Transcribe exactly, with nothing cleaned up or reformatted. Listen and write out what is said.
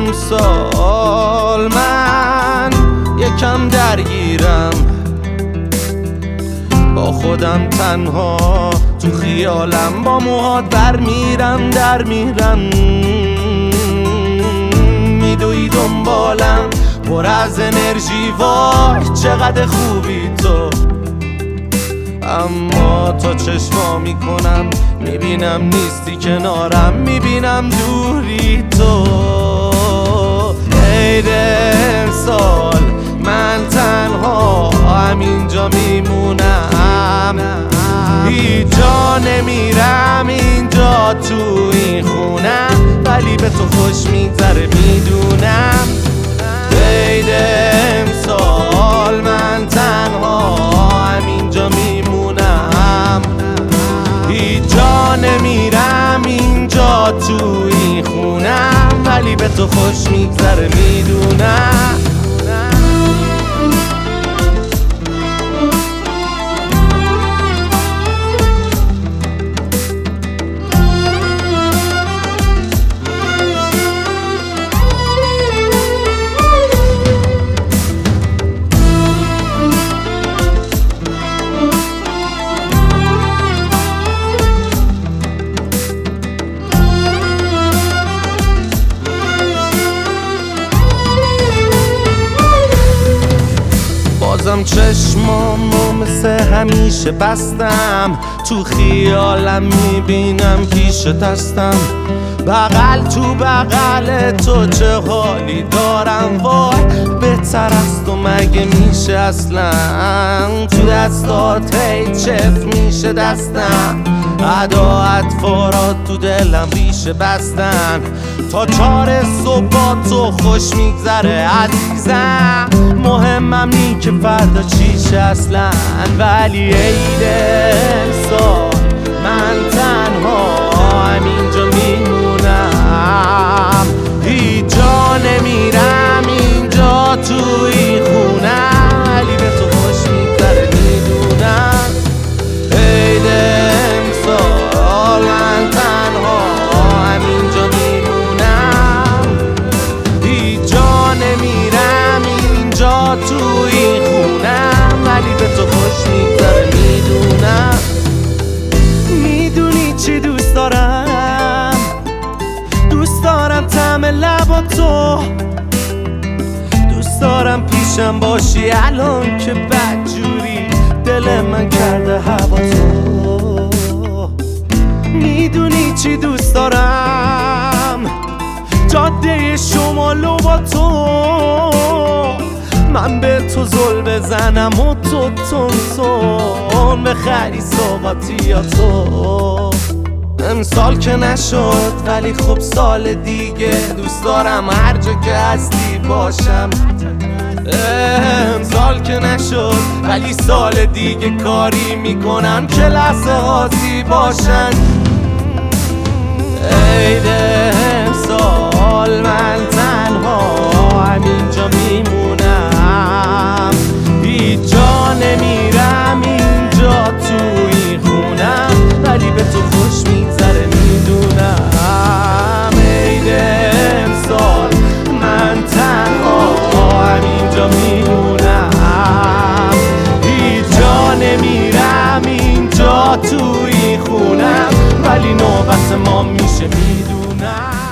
امسال من یکم درگیرم، با خودم تنها تو خیالم، با موهات بر میرم در میرم، میدوی دنبالم پر از انرژی، وای چقدر خوبی تو. اما تا چشما میکنم میبینم نیستی کنارم، میبینم دوری تو. عید امسال من تنها همینجا میمونم، هیچ جا نمیرم اینجا تو این خونم، ولی به تو خوش میگذره میدونم. عید امسال من تنها همینجا میمونم، هیچ جا نمیرم اینجا تو این خونم، ولی به تو خوش میگذره میدونم. بازم چشمامو مثل همیشه بستم، تو خیالم میبینم پیش دستم، بغل تو بغل تو چه حالی دارم، وای بهتر از تو مگه میشه اصلا، تو دستات هی چف میشه دستم، ادا اطفارات تو دلم ریشه بستن، تا چار صبح با تو خوش میگذره عزیزم، مهمم نی که فردا چیشه اصلا، ولی عید امسال من تنها همینجا میمونم، هیچ جا نمیرم اینجا تو این خونم، ولی به تو خوش میگذره میدونم. عید امسال من تنها همینجا میمونم، هیچ جا نمیرم اینجا تو این خونم، ولی به تو خوش میگذره میدونم. میدونی چی دوست دارم؟ دوست دارم طعم لبا تو، دوست دارم پیشم باشی الان که بدجوری دل من کرده هوا تو. میدونی چی دوست دارم؟ جاده شمالو با تو، من به تو زل بزنم و تو تون بخری سوقاتی یا تو. امسال که نشد ولی خب سال دیگه دوست دارم هر جا که هستی باشم. امسال که نشد ولی سال دیگه کاری میکنم که لحظه هاتی باشن. عید امسال من تنها همینجا میمونم، هیچ جا نمیرم اینجا تو این خونم، ولی به تو خوش میگذره میدونم. عید امسال من تنها همینجا میمونم، هیچ جا نمیرم اینجا تو این خونم، ولی نوبت ما میشه میدونم.